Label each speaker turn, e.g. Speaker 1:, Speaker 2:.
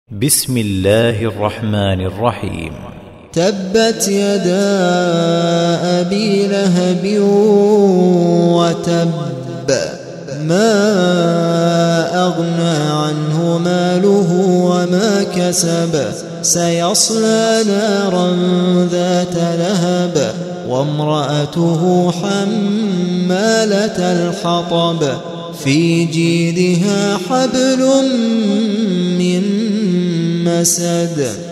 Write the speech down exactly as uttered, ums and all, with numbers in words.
Speaker 1: بسم الله الرحمن الرحيم.
Speaker 2: تبت يدا أبي لهب وتب، ما أغنى عنه ماله وما كسب، سيصلى نارا ذات لهب وامرأته حمالة الحطب في جيدها حبل من مسد.